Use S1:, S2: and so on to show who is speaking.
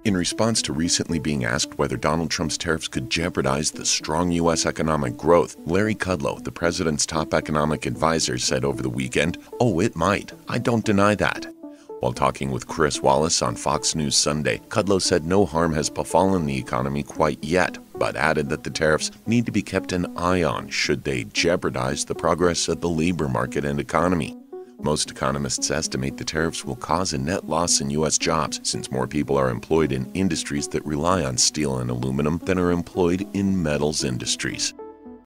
S1: In response to recently being asked whether Donald Trump's tariffs could jeopardize the strong U.S. economic growth, Larry Kudlow, the president's top economic advisor, said over the weekend, "Oh, it might. I don't deny that." While talking with Chris Wallace on Fox News Sunday, Kudlow said no harm has befallen the economy quite yet, but added that the tariffs need to be kept an eye on should they jeopardize the progress of the labor market and economy. Most economists estimate the tariffs will cause a net loss in U.S. jobs, since more people are employed in industries that rely on steel and aluminum than are employed in metals industries.